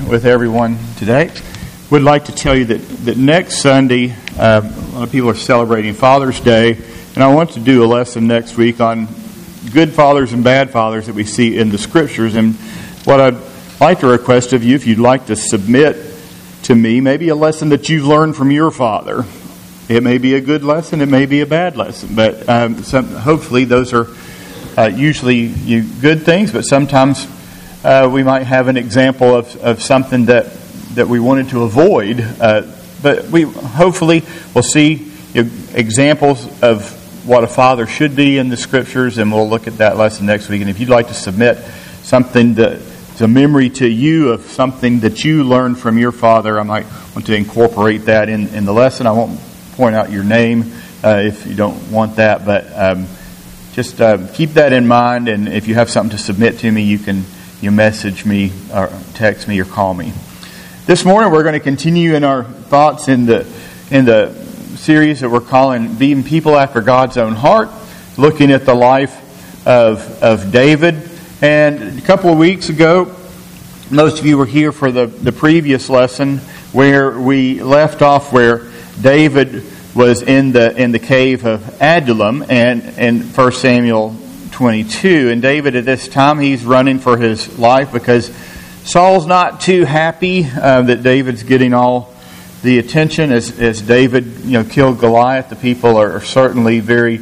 with everyone today. Would like to tell you that next Sunday, a lot of people are celebrating Father's Day, and I want to do a lesson next week on good fathers and bad fathers that we see in the Scriptures. And what I'd like to request of you, if you'd like to submit to me, maybe a lesson that you've learned from your father. It may be a good lesson, it may be a bad lesson, but hopefully those are usually good things, but sometimes we might have an example of something that we wanted to avoid. But we hopefully will see examples of what a father should be in the Scriptures, and we'll look at that lesson next week. And if you'd like to submit something that's a memory to you of something that you learned from your father, I might want to incorporate that in the lesson. I won't point out your name if you don't want that, but just keep that in mind. And if you have something to submit to me, you message me or text me or call me. This morning we're going to continue in our thoughts in the series that we're calling Being People After God's Own Heart, looking at the life of David. And a couple of weeks ago, most of you were here for the previous lesson where we left off where David was in the cave of Adullam and in 1 Samuel 22. And David at this time, he's running for his life because Saul's not too happy that David's getting all the attention. As David killed Goliath, the people are certainly very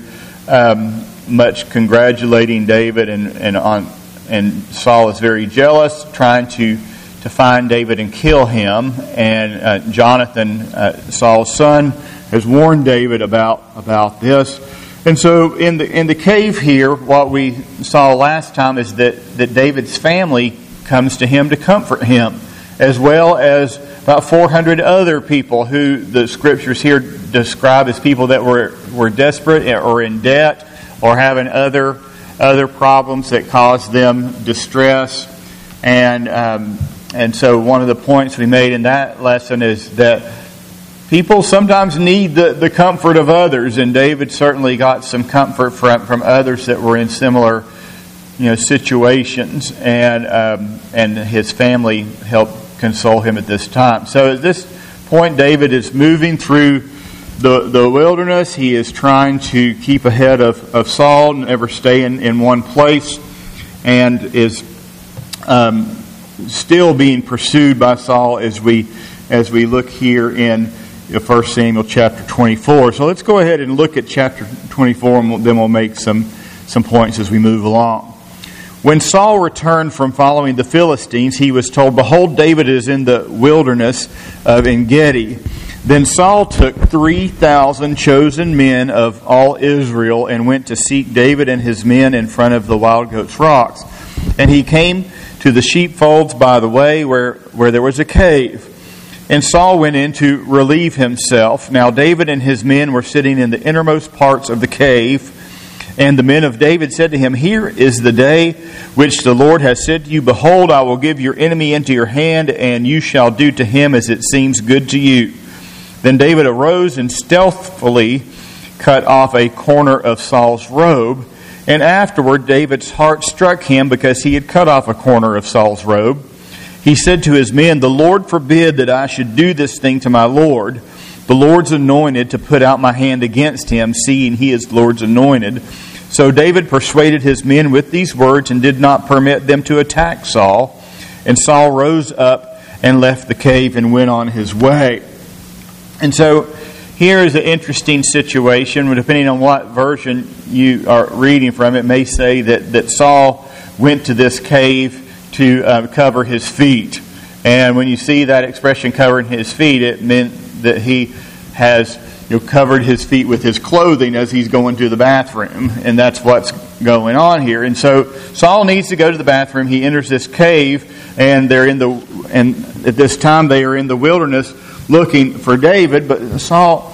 much congratulating David, and Saul is very jealous, trying to find David and kill him. And Jonathan, Saul's son, has warned David about this. And so in the cave here, what we saw last time is that David's family comes to him to comfort him, as well as about 400 other people who the Scriptures here describe as people that were desperate or in debt or having other problems that caused them distress. And so one of the points we made in that lesson is that people sometimes need the comfort of others, and David certainly got some comfort from others that were in similar situations, and his family helped console him at this time. So at this point, David is moving through the wilderness. He is trying to keep ahead of Saul, never stay in one place, and is still being pursued by Saul as we look here in 1 Samuel chapter 24. So let's go ahead and look at chapter 24, and then we'll make some points as we move along. When Saul returned from following the Philistines, he was told, "Behold, David is in the wilderness of En-gedi." Then Saul took 3,000 chosen men of all Israel and went to seek David and his men in front of the Wild Goats Rocks. And he came to the sheepfolds by the way where there was a cave. And Saul went in to relieve himself. Now David and his men were sitting in the innermost parts of the cave. And the men of David said to him, "Here is the day which the Lord has said to you, Behold, I will give your enemy into your hand, and you shall do to him as it seems good to you." Then David arose and stealthily cut off a corner of Saul's robe. And afterward David's heart struck him because he had cut off a corner of Saul's robe. He said to his men, "The Lord forbid that I should do this thing to my Lord. The Lord's anointed to put out my hand against him, seeing he is the Lord's anointed." So David persuaded his men with these words and did not permit them to attack Saul. And Saul rose up and left the cave and went on his way. And so here is an interesting situation. Depending on what version you are reading from, it may say that Saul went to this cave to cover his feet. And when you see that expression, covering his feet, it meant that he has covered his feet with his clothing as he's going to the bathroom. And that's what's going on here. And so Saul needs to go to the bathroom. He enters this cave, and at this time they are in the wilderness looking for David. But Saul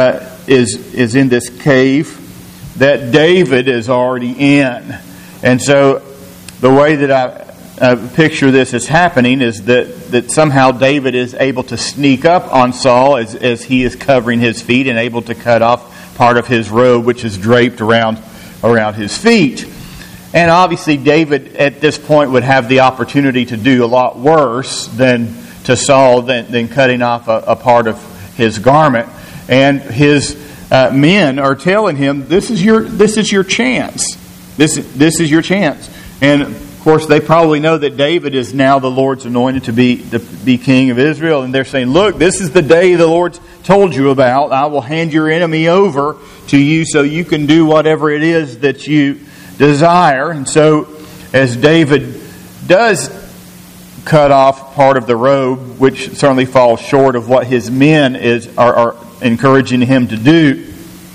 is in this cave that David is already in. And so the way that I picture this as happening is that somehow David is able to sneak up on Saul as he is covering his feet and able to cut off part of his robe, which is draped around his feet. And obviously David at this point would have the opportunity to do a lot worse than to Saul than cutting off a part of his garment. And his men are telling him, this is your chance. This is your chance. And of course they probably know that David is now the Lord's anointed to be king of Israel. And they're saying, look, this is the day the Lord's told you about. I will hand your enemy over to you so you can do whatever it is that you desire. And so as David does cut off part of the robe, which certainly falls short of what his men are encouraging him to do,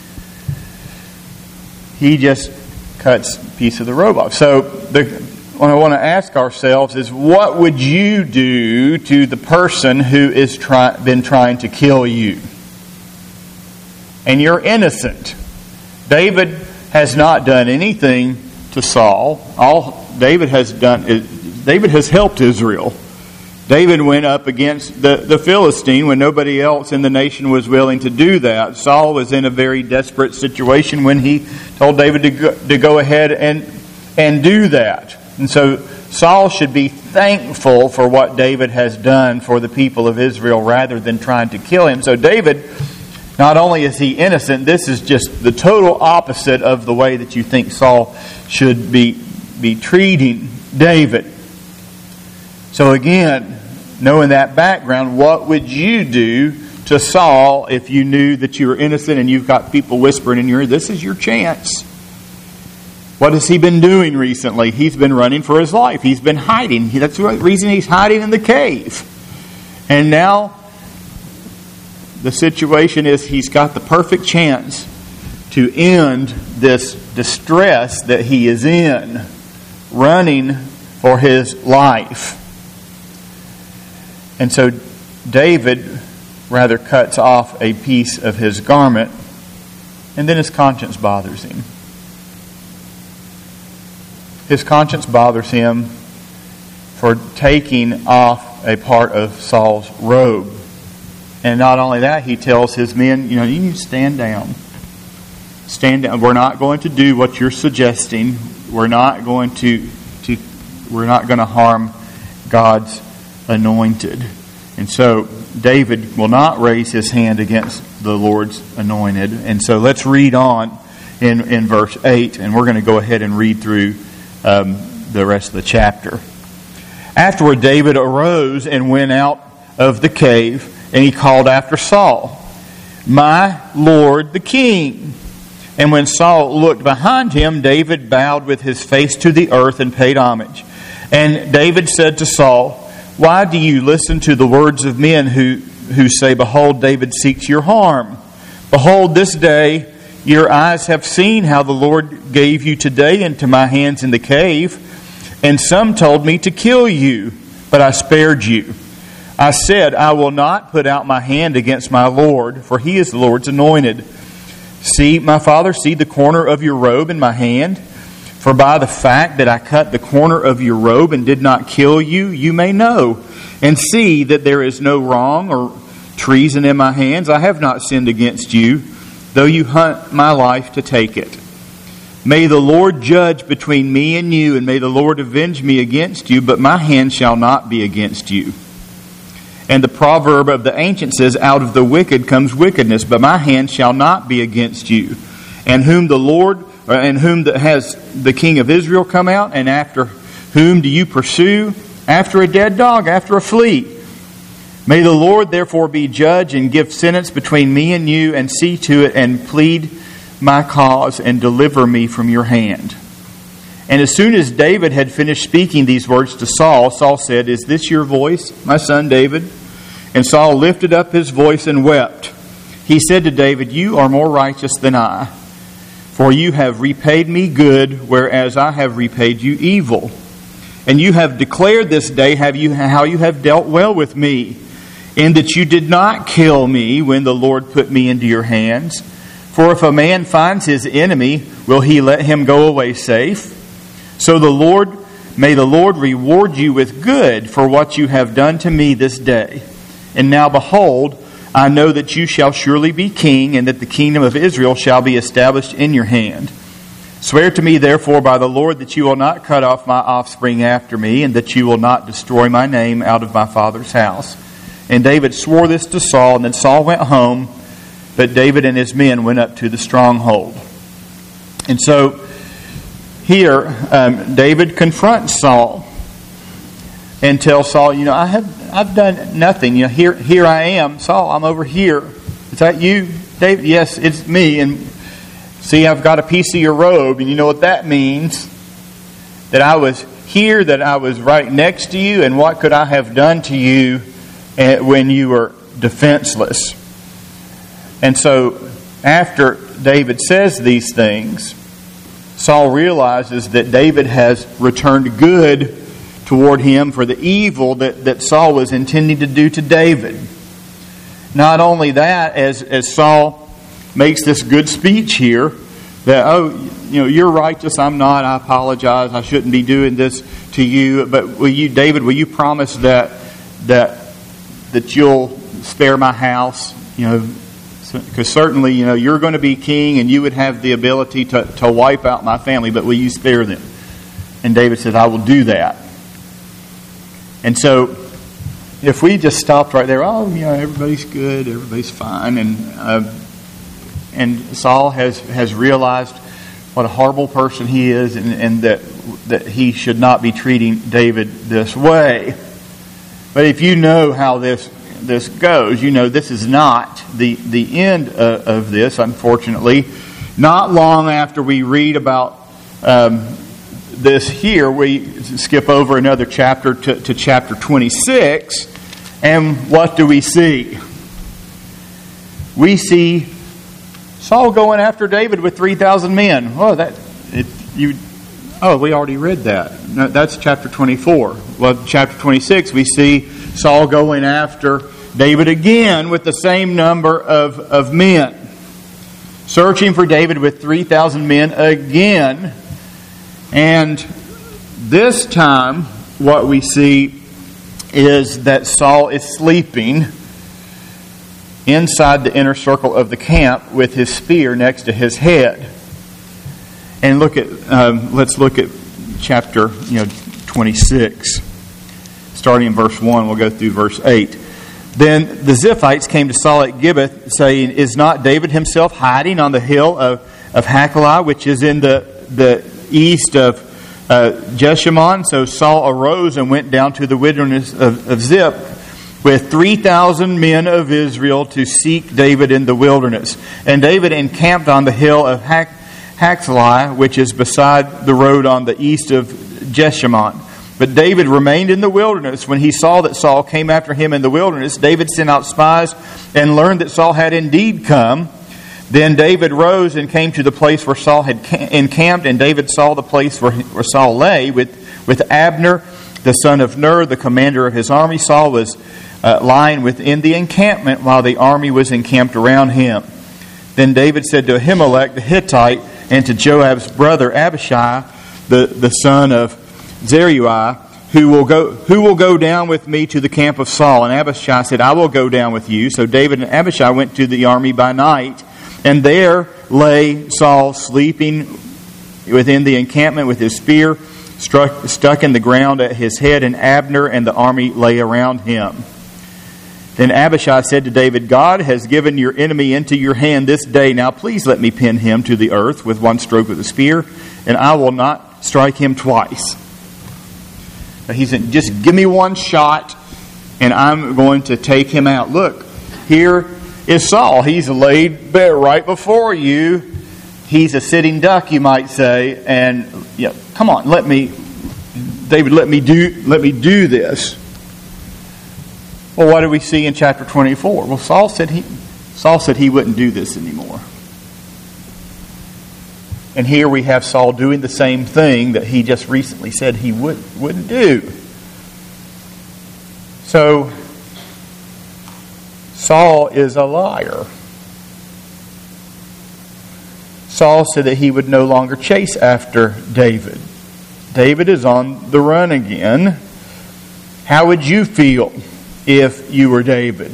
he just cuts a piece of the robe off. So what I want to ask ourselves is, what would you do to the person who has been trying to kill you? And you're innocent. David has not done anything to Saul. All David has done is David has helped Israel. David went up against the Philistine when nobody else in the nation was willing to do that. Saul was in a very desperate situation when he told David to go ahead and do that. And so Saul should be thankful for what David has done for the people of Israel rather than trying to kill him. So David, not only is he innocent, this is just the total opposite of the way that you think Saul should be treating David. So again, knowing that background, what would you do to Saul if you knew that you were innocent and you've got people whispering in your ear, this is your chance? What has he been doing recently? He's been running for his life. He's been hiding. That's the reason he's hiding in the cave. And now the situation is he's got the perfect chance to end this distress that he is in, running for his life. And so David rather cuts off a piece of his garment, and then his conscience bothers him. His conscience bothers him for taking off a part of Saul's robe. And not only that, he tells his men, you need to stand down. Stand down. We're not going to do what you're suggesting. We're not going to harm God's anointed. And so David will not raise his hand against the Lord's anointed. And so let's read on in verse 8, and we're going to go ahead and read through the rest of the chapter. Afterward, David arose and went out of the cave, and he called after Saul, "My Lord the king." And when Saul looked behind him, David bowed with his face to the earth and paid homage. And David said to Saul, "Why do you listen to the words of men who say, 'Behold, David seeks your harm'? Behold, this day your eyes have seen how the Lord gave you today into my hands in the cave. And some told me to kill you, but I spared you. I said, I will not put out my hand against my Lord, for he is the Lord's anointed. See, my father, see the corner of your robe in my hand. For by the fact that I cut the corner of your robe and did not kill you, you may know and see that there is no wrong or treason in my hands. I have not sinned against you, though you hunt my life to take it. May the Lord judge between me and you, and may the Lord avenge me against you, but my hand shall not be against you. And the proverb of the ancient says, out of the wicked comes wickedness, but my hand shall not be against you. And whom has the king of Israel come out? And after whom do you pursue? After a dead dog, after a flea. May the Lord therefore be judge and give sentence between me and you, and see to it and plead my cause and deliver me from your hand. And as soon as David had finished speaking these words to Saul, Saul said, Is this your voice, my son David? And Saul lifted up his voice and wept. He said to David, You are more righteous than I, for you have repaid me good, whereas I have repaid you evil. And you have declared this day how you have dealt well with me, in that you did not kill me when the Lord put me into your hands. For if a man finds his enemy, will he let him go away safe? So may the Lord reward you with good for what you have done to me this day. And now behold, I know that you shall surely be king, and that the kingdom of Israel shall be established in your hand. Swear to me, therefore, by the Lord, that you will not cut off my offspring after me, and that you will not destroy my name out of my father's house. And David swore this to Saul, and then Saul went home, but David and his men went up to the stronghold. And so here, David confronts Saul and tells Saul, I've done nothing. Here I am, Saul. I'm over here. Is that you, David? Yes, it's me. And see, I've got a piece of your robe, and you know what that means? That I was here, that I was right next to you, and what could I have done to you when you were defenseless? And so, after David says these things, Saul realizes that David has returned good toward him for the evil that Saul was intending to do to David. Not only that, as Saul makes this good speech here, that, you're righteous, I'm not, I apologize, I shouldn't be doing this to you, but David, will you promise that you'll spare my house? Because certainly, you're going to be king and you would have the ability to wipe out my family, but will you spare them? And David said, I will do that. And so, if we just stopped right there, everybody's good, everybody's fine, and Saul has realized what a horrible person he is, and that he should not be treating David this way. But if you know how this goes, this is not the end of this, unfortunately. Not long after we read about this here, we skip over another chapter to chapter 26, and what do we see? We see Saul going after David with 3,000 men. We already read that. No, that's chapter 24. Well, chapter 26, we see Saul going after David again with the same number of men. Searching for David with 3,000 men again. And this time, what we see is that Saul is sleeping inside the inner circle of the camp with his spear next to his head. And let's look at chapter 26. Starting in verse 1, we'll go through verse 8. Then the Ziphites came to Saul at Gibeah, saying, Is not David himself hiding on the hill of Hachilah, which is in the east of Jeshimon? So Saul arose and went down to the wilderness of Ziph with 3,000 men of Israel to seek David in the wilderness. And David encamped on the hill of Hachilah, which is beside the road on the east of Jeshimon. But David remained in the wilderness. When he saw that Saul came after him in the wilderness, David sent out spies and learned that Saul had indeed come. Then David rose and came to the place where Saul had encamped, and David saw the place where Saul lay with Abner, the son of Ner, the commander of his army. Saul was lying within the encampment while the army was encamped around him. Then David said to Ahimelech the Hittite and to Joab's brother Abishai, the son of Zeruiah, who will go down with me to the camp of Saul? And Abishai said, I will go down with you. So David and Abishai went to the army by night, and there lay Saul sleeping within the encampment with his spear stuck in the ground at his head, and Abner and the army lay around him. Then Abishai said to David, God has given your enemy into your hand this day. Now please let me pin him to the earth with one stroke of the spear, and I will not strike him twice. He said, just give me one shot, and I'm going to take him out. Look, here is Saul. He's laid bare right before you. He's a sitting duck, you might say. And come on, David, let me do this. Well, what do we see in chapter 24? Well, Saul said he wouldn't do this anymore. And here we have Saul doing the same thing that he just recently said he wouldn't do. So, Saul is a liar. Saul said that he would no longer chase after David. David is on the run again. How would you feel if you were David?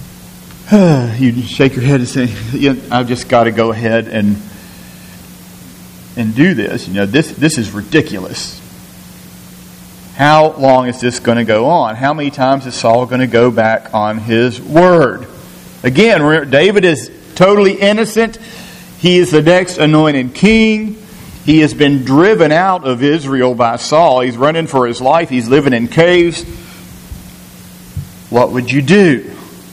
You'd shake your head and say, I've just got to go ahead and and do this. This is ridiculous. How long is this going to go on? How many times is Saul going to go back on his word? Again, David is totally innocent. He is the next anointed king. He has been driven out of Israel by Saul. He's running for his life. He's living in caves. What would you do?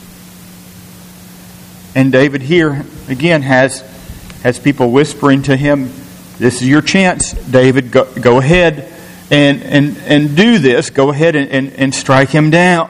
And David here, again, has people whispering to him, this is your chance, David. Go ahead and do this. Go ahead and strike him down.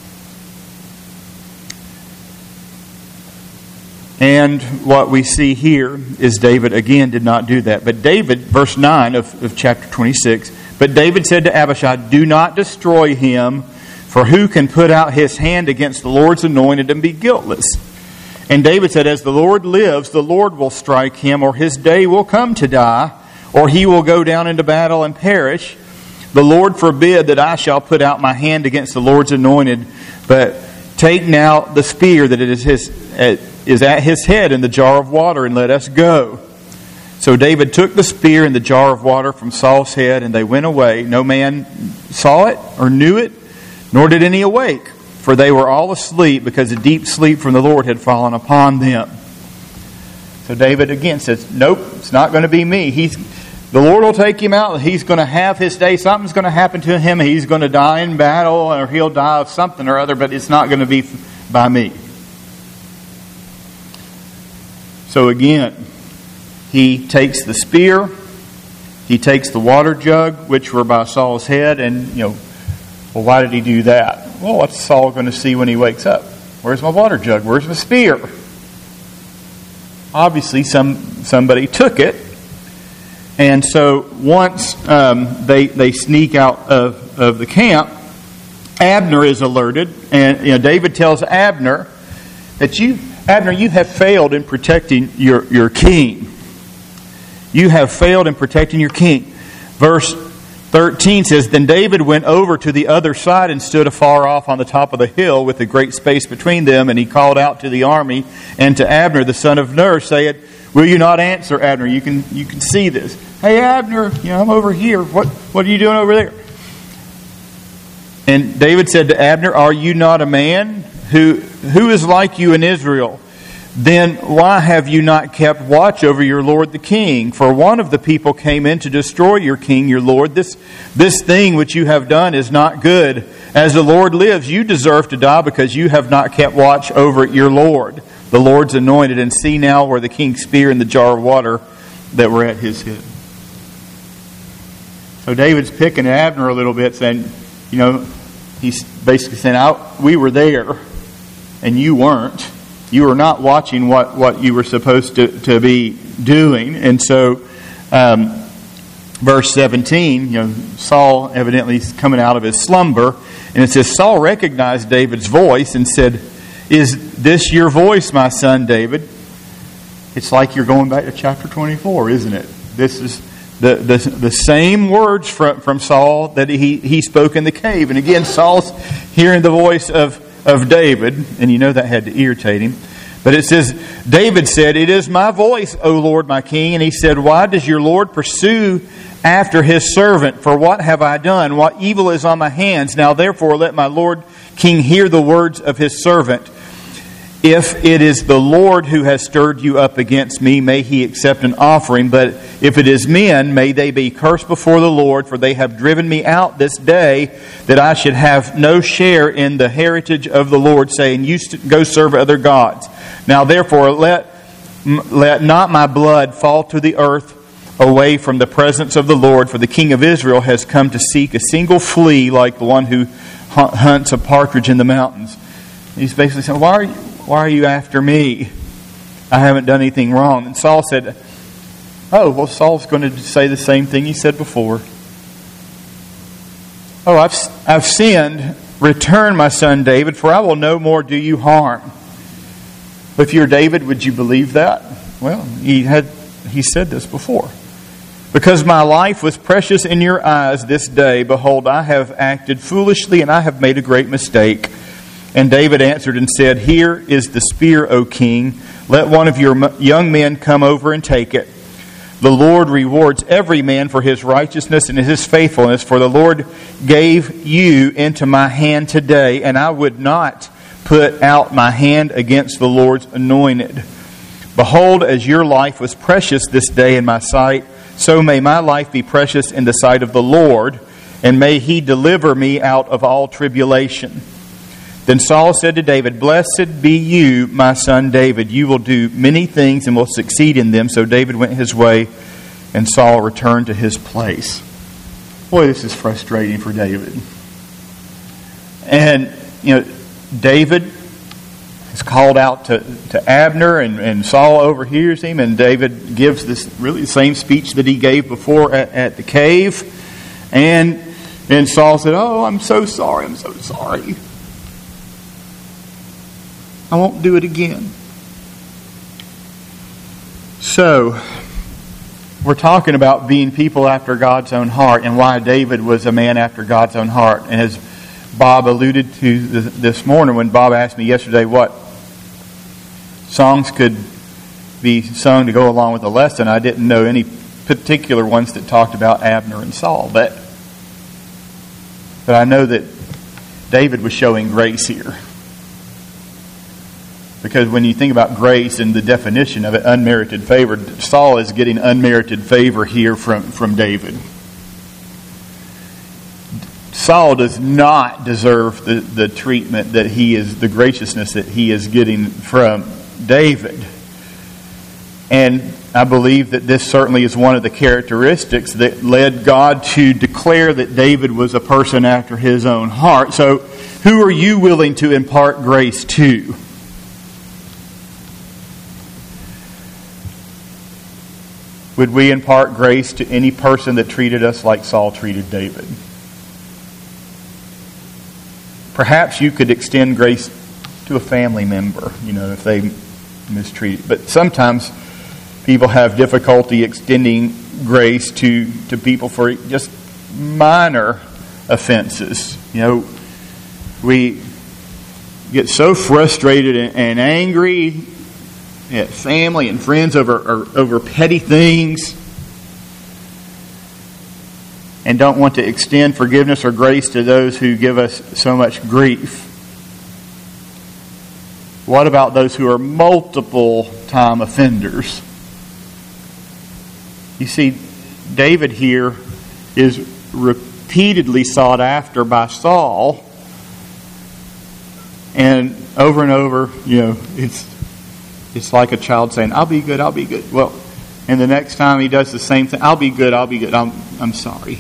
And what we see here is David, again, did not do that. But David, verse 9 of chapter 26, but David said to Abishai, do not destroy him, for who can put out his hand against the Lord's anointed and be guiltless? And David said, as the Lord lives, the Lord will strike him, or his day will come to die, or he will go down into battle and perish. The Lord forbid that I shall put out my hand against the Lord's anointed, but take now the spear that is at his head in the jar of water, and let us go. So David took the spear and the jar of water from Saul's head, and they went away. No man saw it or knew it, nor did any awake, for they were all asleep, because a deep sleep from the Lord had fallen upon them. So David again says, nope, it's not going to be me. The Lord will take him out. He's going to have his day. Something's going to happen to him. He's going to die in battle, or he'll die of something or other, but it's not going to be by me. So again, he takes the spear, he takes the water jug, which were by Saul's head, and, well, why did he do that? Well, what's Saul going to see when he wakes up? Where's my water jug? Where's my spear? Obviously, somebody took it. And so once they sneak out of the camp, Abner is alerted. And David tells Abner that you have failed in protecting your king. You have failed in protecting your king. Verse 13 says, then David went over to the other side and stood afar off on the top of the hill with a great space between them. And he called out to the army and to Abner, the son of Ner, saying, will you not answer, Abner? You can see this. Hey, Abner, I'm over here. What are you doing over there? And David said to Abner, are you not a man who is like you in Israel? Then why have you not kept watch over your lord the king? For one of the people came in to destroy your king, your lord. This thing which you have done is not good. As the Lord lives, you deserve to die, because you have not kept watch over your lord, the Lord's anointed. And see now where the king's spear and the jar of water that were at his head. So David's picking at Abner a little bit, saying, he's basically saying, we were there and you weren't. You were not watching what you were supposed to be doing. And so, verse 17, Saul evidently is coming out of his slumber. And it says, Saul recognized David's voice and said, is this your voice, my son David? It's like you're going back to chapter 24, isn't it? This is the same words from Saul that he spoke in the cave. And again, Saul's hearing the voice of David, and that had to irritate him. But it says, David said, it is my voice, O Lord, my king. And he said, why does your Lord pursue after his servant? For what have I done? What evil is on my hands? Now therefore let my Lord king hear the words of his servant. If it is the Lord who has stirred you up against me, may he accept an offering. But if it is men, may they be cursed before the Lord, for they have driven me out this day, that I should have no share in the heritage of the Lord, saying, you go serve other gods. Now therefore let not my blood fall to the earth away from the presence of the Lord, for the king of Israel has come to seek a single flea like the one who hunts a partridge in the mountains. He's basically saying, why are you after me? I haven't done anything wrong. And Saul said, Saul's going to say the same thing he said before. I've sinned. Return, my son David, for I will no more do you harm. If you're David, would you believe that? Well, he said this before. Because my life was precious in your eyes this day, behold, I have acted foolishly, and I have made a great mistake. And David answered and said, here is the spear, O king. Let one of your young men come over and take it. The Lord rewards every man for his righteousness and his faithfulness, for the Lord gave you into my hand today, and I would not put out my hand against the Lord's anointed. Behold, as your life was precious this day in my sight, so may my life be precious in the sight of the Lord, and may he deliver me out of all tribulation. Then Saul said to David, Blessed be you, my son David. You will do many things and will succeed in them. So David went his way, and Saul returned to his place. Boy, this is frustrating for David. And, David is called out to Abner, and Saul overhears him, and David gives this really the same speech that he gave before at the cave. And Saul said, Oh, I'm so sorry. I won't do it again. So, we're talking about being people after God's own heart and why David was a man after God's own heart. And as Bob alluded to this morning, when Bob asked me yesterday what songs could be sung to go along with the lesson, I didn't know any particular ones that talked about Abner and Saul. But I know that David was showing grace here. Because when you think about grace and the definition of it, unmerited favor, Saul is getting unmerited favor here from David. Saul does not deserve the treatment that the graciousness that he is getting from David. And I believe that this certainly is one of the characteristics that led God to declare that David was a person after his own heart. So, who are you willing to impart grace to? Would we impart grace to any person that treated us like Saul treated David? Perhaps you could extend grace to a family member, if they mistreat. But sometimes people have difficulty extending grace to people for just minor offenses. We get so frustrated and angry at family and friends over petty things, and don't want to extend forgiveness or grace to those who give us so much grief. What about those who are multiple time offenders? You see, David here is repeatedly sought after by Saul, and over, it's like a child saying, I'll be good. Well, and the next time he does the same thing, I'll be good. I'm sorry.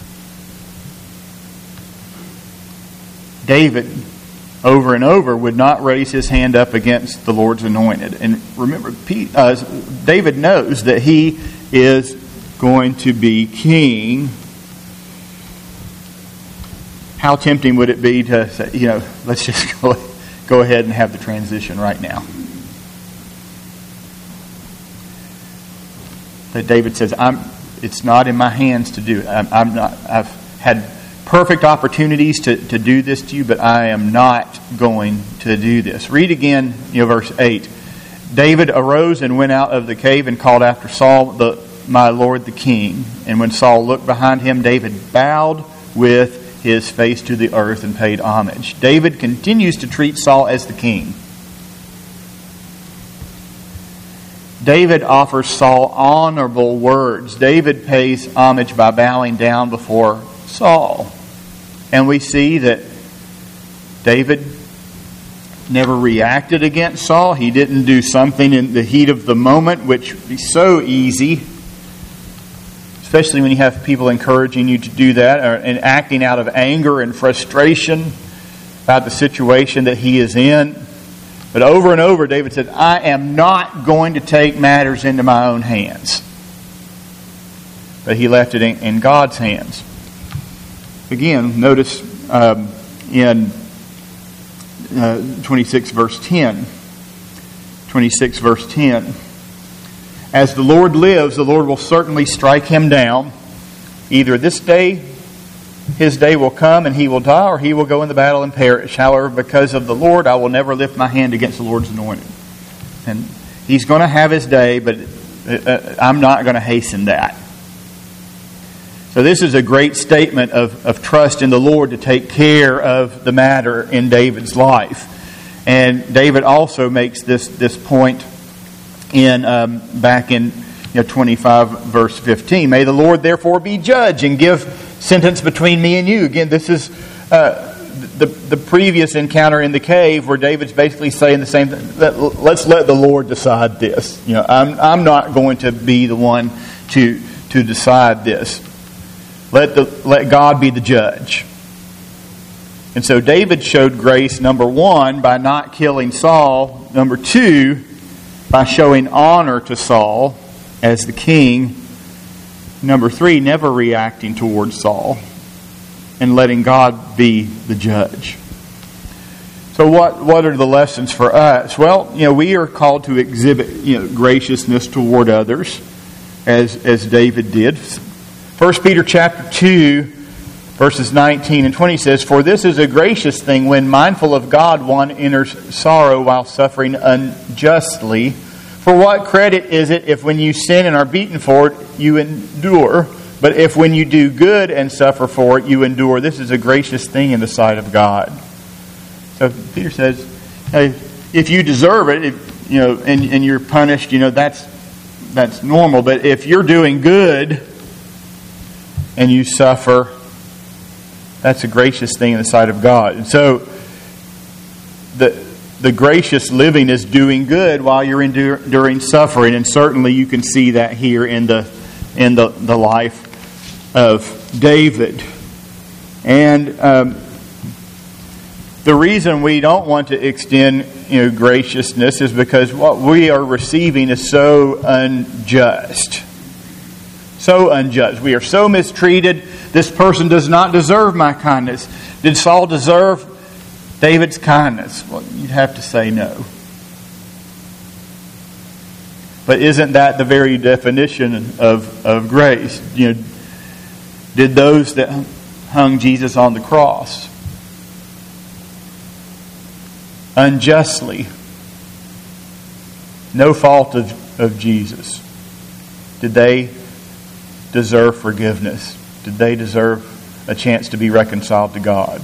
David, over and over, would not raise his hand up against the Lord's anointed. And remember, David knows that he is going to be king. How tempting would it be to say, let's just go ahead and have the transition right now. That David says, it's not in my hands to do it. I've had perfect opportunities to do this to you, but I am not going to do this. Read again, verse 8. David arose and went out of the cave and called after Saul, my lord the king. And when Saul looked behind him, David bowed with his face to the earth and paid homage. David continues to treat Saul as the king. David offers Saul honorable words. David pays homage by bowing down before Saul. And we see that David never reacted against Saul. He didn't do something in the heat of the moment, which would be so easy, especially when you have people encouraging you to do that, and acting out of anger and frustration about the situation that he is in. But over and over, David said, I am not going to take matters into my own hands. But he left it in God's hands. Again, notice in 26 verse 10. 26 verse 10. As the Lord lives, the Lord will certainly strike him down. Either this day, his day will come and he will die, or he will go in the battle and perish. However, because of the Lord, I will never lift my hand against the Lord's anointed. And he's going to have his day, but I'm not going to hasten that. So this is a great statement of trust in the Lord to take care of the matter in David's life. And David also makes this point in back in 25 verse 15. May the Lord therefore be judge and give sentence between me and you. Again, this is the previous encounter in the cave where David's basically saying the same thing. Let's let the Lord decide this. I'm not going to be the one to decide this. Let God be the judge. And so David showed grace, number one, by not killing Saul. Number two, by showing honor to Saul as the king. Number three, never reacting towards Saul and letting God be the judge. So what are the lessons for us? Well, we are called to exhibit graciousness toward others, as David did. 1 Peter chapter 2, verses 19 and 20 says, "For this is a gracious thing when mindful of God one enters sorrow while suffering unjustly. For what credit is it if when you sin and are beaten for it, you endure? But if when you do good and suffer for it, you endure, this is a gracious thing in the sight of God." So Peter says, hey, if you deserve it, and you're punished, that's normal. But if you're doing good and you suffer, that's a gracious thing in the sight of God. And so the gracious living is doing good while you're enduring suffering, and certainly you can see that here in the life of David. And the reason we don't want to extend graciousness is because what we are receiving is so unjust. So unjust. We are so mistreated. This person does not deserve my kindness. Did Saul deserve David's kindness? Well, you'd have to say no. But isn't that the very definition of grace? Did those that hung Jesus on the cross unjustly, no fault of Jesus, did they deserve forgiveness? Did they deserve a chance to be reconciled to God?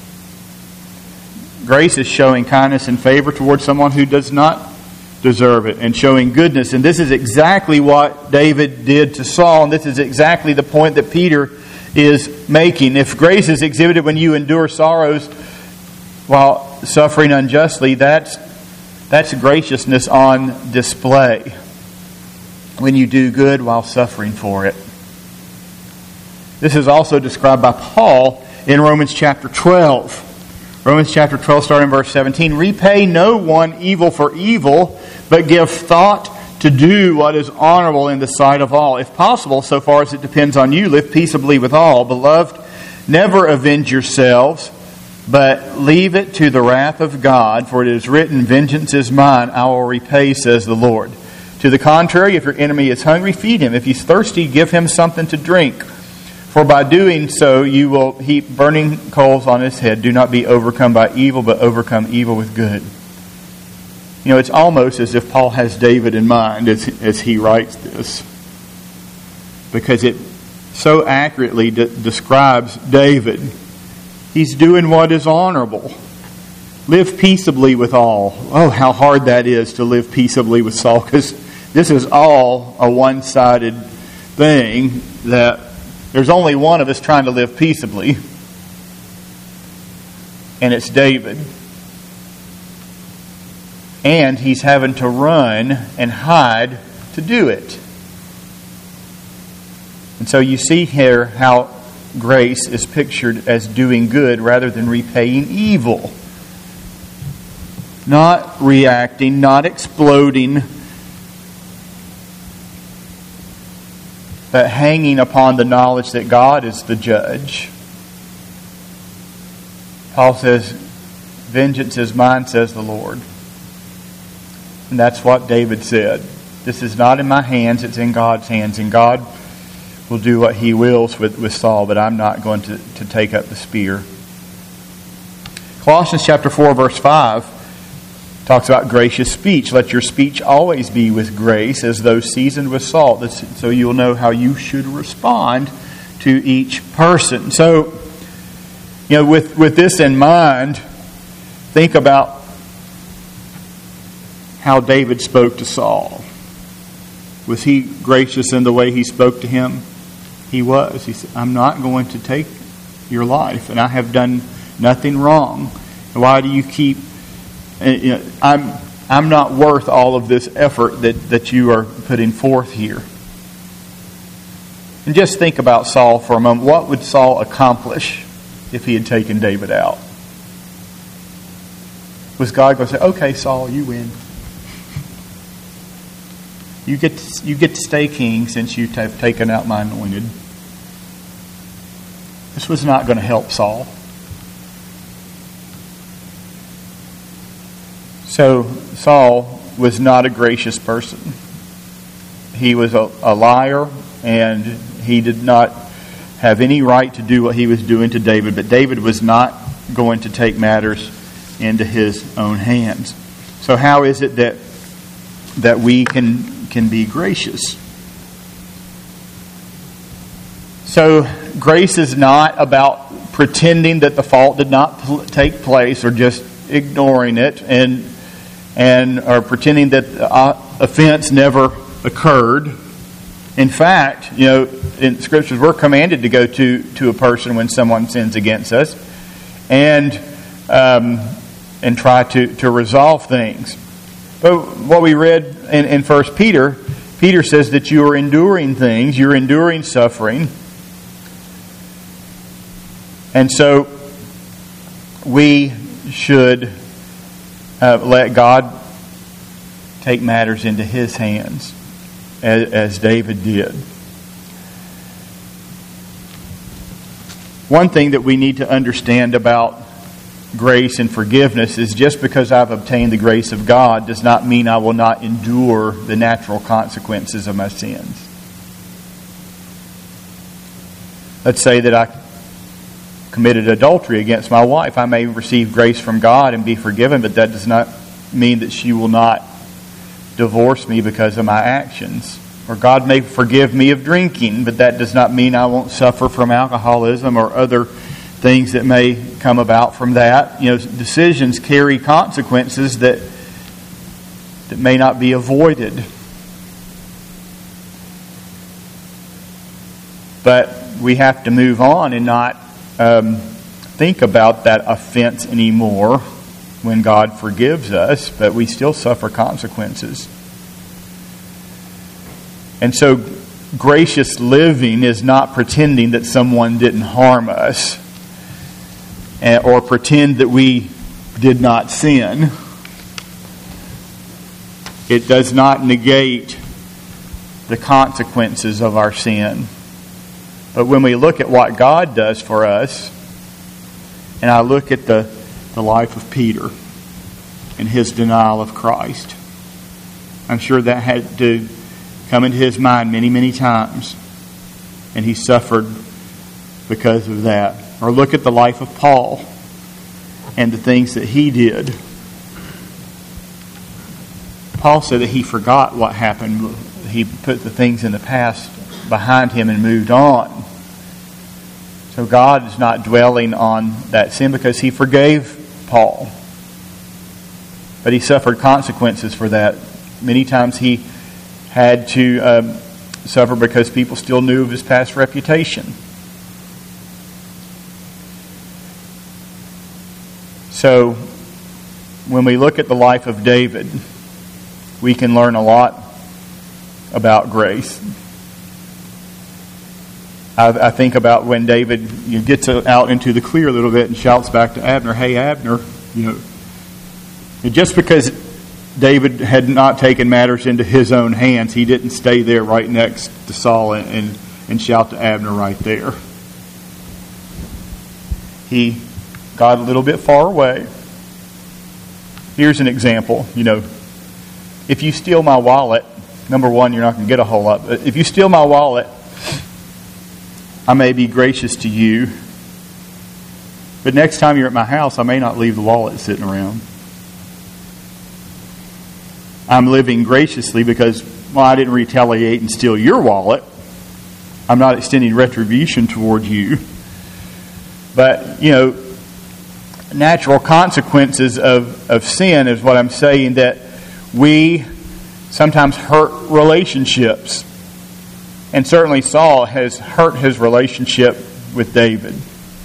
Grace is showing kindness and favor towards someone who does not deserve it, and showing goodness. And this is exactly what David did to Saul, and this is exactly the point that Peter is making. If grace is exhibited when you endure sorrows while suffering unjustly, that's graciousness on display. When you do good while suffering for it. This is also described by Paul in Romans chapter 12. Romans chapter 12, starting in verse 17. "Repay no one evil for evil, but give thought to do what is honorable in the sight of all. If possible, so far as it depends on you, live peaceably with all. Beloved, never avenge yourselves, but leave it to the wrath of God, for it is written, 'Vengeance is mine, I will repay, says the Lord.' To the contrary, if your enemy is hungry, feed him. If he's thirsty, give him something to drink. For by doing so, you will heap burning coals on his head. Do not be overcome by evil, but overcome evil with good." It's almost as if Paul has David in mind as he writes this, because it so accurately describes David. He's doing what is honorable. Live peaceably with all. Oh, how hard that is to live peaceably with Saul, because this is all a one-sided thing, that there's only one of us trying to live peaceably, and it's David. And he's having to run and hide to do it. And so you see here how grace is pictured as doing good rather than repaying evil. Not reacting, not exploding, but hanging upon the knowledge that God is the judge. Paul says, "Vengeance is mine, says the Lord." And that's what David said. This is not in my hands, it's in God's hands. And God will do what He wills with Saul, but I'm not going to take up the spear. Colossians chapter 4, verse 5 Talks about gracious speech. Let your speech always be with grace, as though seasoned with salt, so you will know how you should respond to each person. So, with this in mind, think about how David spoke to Saul. Was he gracious in the way he spoke to him? He was. He said, I'm not going to take your life, and I have done nothing wrong. Why do you keep... I'm not worth all of this effort that you are putting forth here. And just think about Saul for a moment. What would Saul accomplish if he had taken David out? Was God going to say, okay, Saul, you win. You get to stay king since you have taken out my anointed. This was not going to help Saul. So Saul was not a gracious person. He was a liar, and he did not have any right to do what he was doing to David. But David was not going to take matters into his own hands. So how is it that we can be gracious? So grace is not about pretending that the fault did not take place, or just ignoring it or pretending that the offense never occurred. In fact, in Scriptures, we're commanded to go to a person when someone sins against us and try to resolve things. But what we read in 1 Peter, Peter says that you are enduring things, you're enduring suffering. And so we should let God take matters into His hands, as David did. One thing that we need to understand about grace and forgiveness is just because I've obtained the grace of God does not mean I will not endure the natural consequences of my sins. Let's say that I committed adultery against my wife. I may receive grace from God and be forgiven, but that does not mean that she will not divorce me because of my actions. Or God may forgive me of drinking, but that does not mean I won't suffer from alcoholism or other things that may come about from that. Decisions carry consequences that may not be avoided. But we have to move on and not think about that offense anymore when God forgives us, but we still suffer consequences. And so gracious living is not pretending that someone didn't harm us or pretend that we did not sin. It does not negate the consequences of our sin. But when we look at what God does for us, and I look at the life of Peter and his denial of Christ, I'm sure that had to come into his mind many, many times. And he suffered because of that. Or look at the life of Paul and the things that he did. Paul said that he forgot what happened. He put the things in the past behind him and moved on. So God is not dwelling on that sin because He forgave Paul. But he suffered consequences for that. Many times he had to suffer because people still knew of his past reputation. So when we look at the life of David, we can learn a lot about grace. I think about when David gets out into the clear a little bit and shouts back to Abner, "Hey Abner, just because David had not taken matters into his own hands, he didn't stay there right next to Saul and shout to Abner right there. He got a little bit far away. Here's an example. If you steal my wallet, number one, you're not going to get a whole lot. But if you steal my wallet, I may be gracious to you. But next time you're at my house, I may not leave the wallet sitting around. I'm living graciously because, well, I didn't retaliate and steal your wallet. I'm not extending retribution toward you. But, natural consequences of sin is what I'm saying, that we sometimes hurt relationships. And certainly Saul has hurt his relationship with David.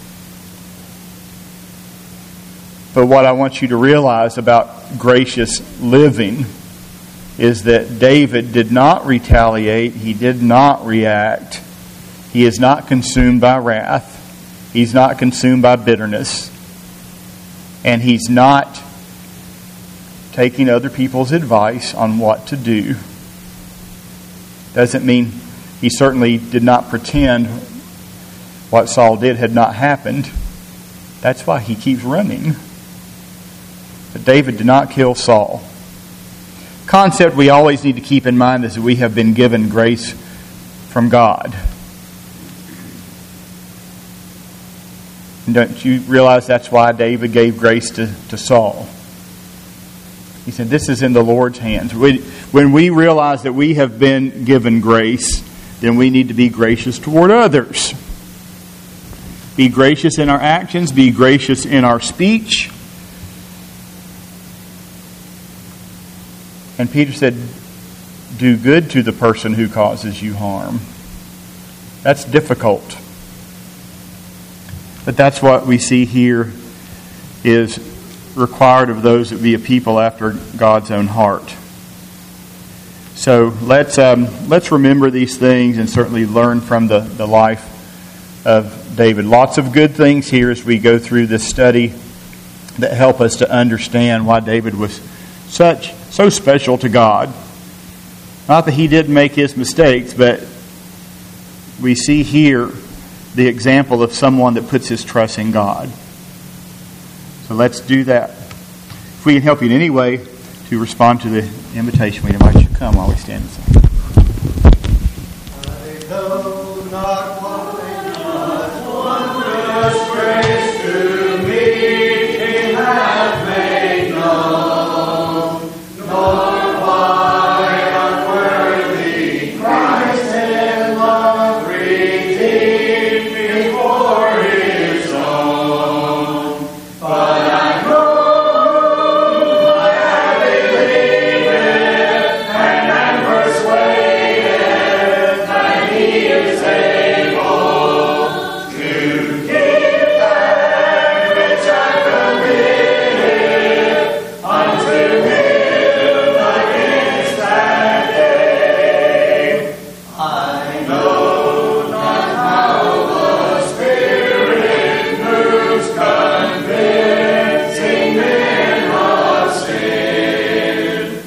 But what I want you to realize about gracious living is that David did not retaliate. He did not react. He is not consumed by wrath. He's not consumed by bitterness. And he's not taking other people's advice on what to do. Doesn't mean he certainly did not pretend what Saul did had not happened. That's why he keeps running. But David did not kill Saul. Concept we always need to keep in mind is that we have been given grace from God. And don't you realize that's why David gave grace to Saul? He said, this is in the Lord's hands. When we realize that we have been given grace, then we need to be gracious toward others. Be gracious in our actions. Be gracious in our speech. And Peter said, do good to the person who causes you harm. That's difficult. But that's what we see here is required of those that be a people after God's own heart. So let's remember these things and certainly learn from the life of David. Lots of good things here as we go through this study that help us to understand why David was so special to God. Not that he didn't make his mistakes, but we see here the example of someone that puts his trust in God. So let's do that. If we can help you in any way to respond to the invitation, we invite you to come while we stand and sing. I know not what wondrous grace to me He hath made known, nor why unworthy Christ in love redeemed me for His own. But I know I have believed and am persuaded that He is able to keep that which I committed unto Him against that day. I know not how the Spirit moves, convincing men of sin,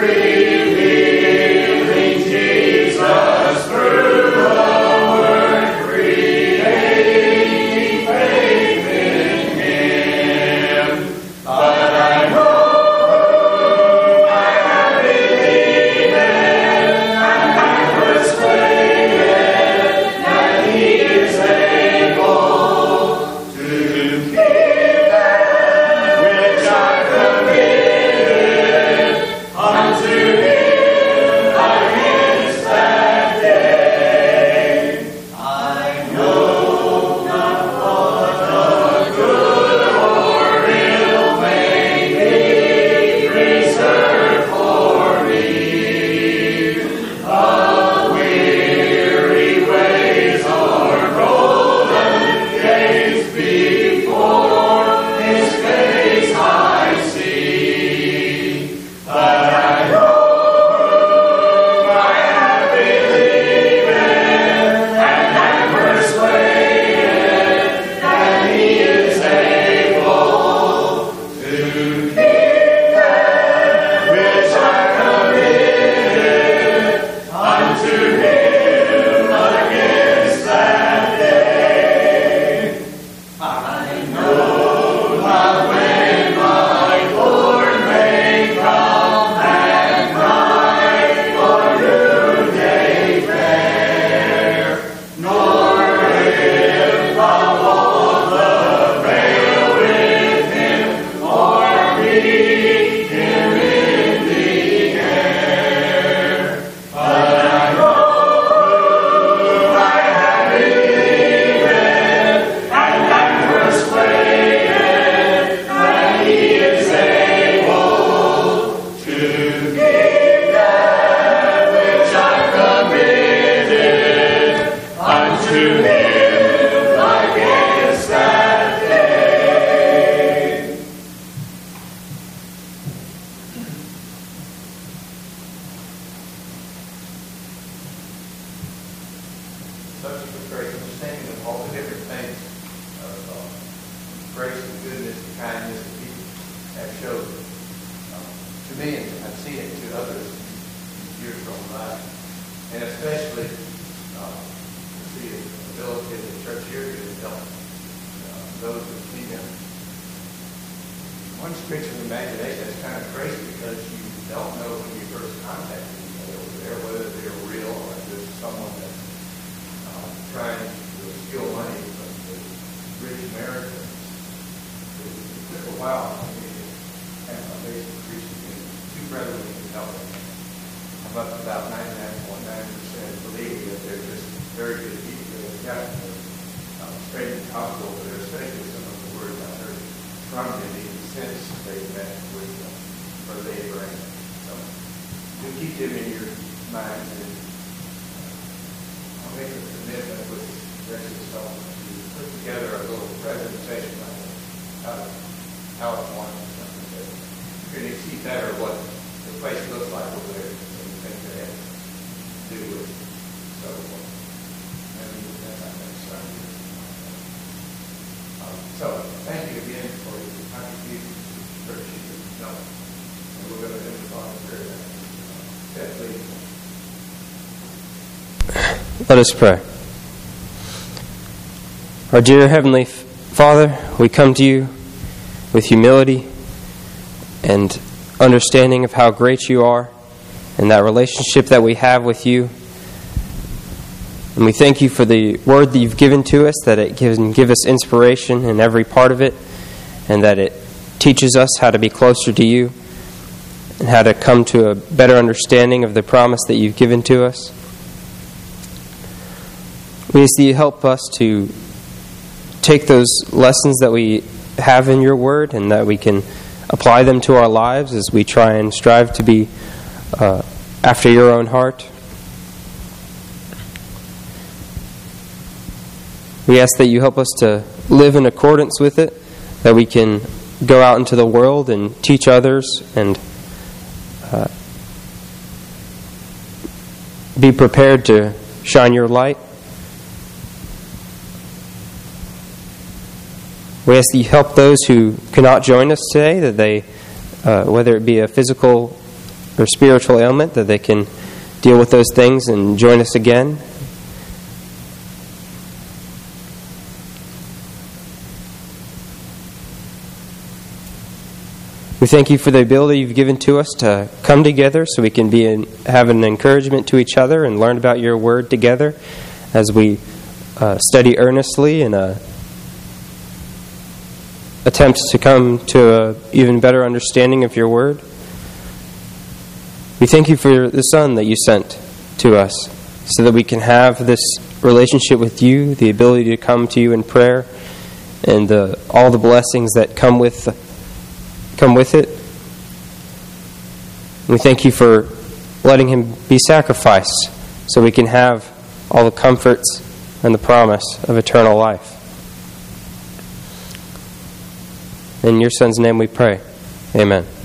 revealing Jesus through the Word, creating faith in Him. But I know I have believed and am persuaded that He is able to keep that which I committed unto Him against that day. I know not what the good or ill may be reserved for me. The weary ways or golden gates before His face I see. But I know I have believed and am persuaded that He is able to keep that which I committed unto Him against that day. I know not when my Lord may come and night or noonday fair, nor if I walk the veil with Him or meet Him in the have showed to me, and I've seen it to others in years gone by. And especially the ability of the church here to help those who see them. One spiritual imagination is kind of crazy because you don't know when you first contact anybody over there whether they're real or just someone that's trying to steal money from the rich Americans. It took a while for me to have my basic Christian being two brethren who help them. I'm up to about 99.9% believing that they're just very good people. They've got straight in the gospel, but they're especially some of the words I heard from them even since they met with Brother Abraham. So do keep them in your minds, and I'll make a commitment with the rest of the stuff to put together a little presentation on how it's wanted or something that you can see better what the place looks like over there and the things that have to do with it. So maybe that's not necessary. So thank you again for your contribution to the church. And we're going to end the prayer now. Please. Let us pray. Our dear Heavenly Father, we come to you with humility and understanding of how great you are and that relationship that we have with you. And we thank you for the word that you've given to us, that it can give us inspiration in every part of it, and that it teaches us how to be closer to you and how to come to a better understanding of the promise that you've given to us. We ask that you help us to take those lessons that we have in your word and that we can apply them to our lives as we try and strive to be after your own heart. We ask that you help us to live in accordance with it, that we can go out into the world and teach others and be prepared to shine your light. We ask that you help those who cannot join us today, that they, whether it be a physical or spiritual ailment, that they can deal with those things and join us again. We thank you for the ability you've given to us to come together so we can have an encouragement to each other and learn about your word together as we study earnestly and attempt to come to an even better understanding of your word. We thank you for the Son that you sent to us so that we can have this relationship with you, the ability to come to you in prayer, and all the blessings that come with it. We thank you for letting him be sacrificed so we can have all the comforts and the promise of eternal life. In your Son's name we pray. Amen.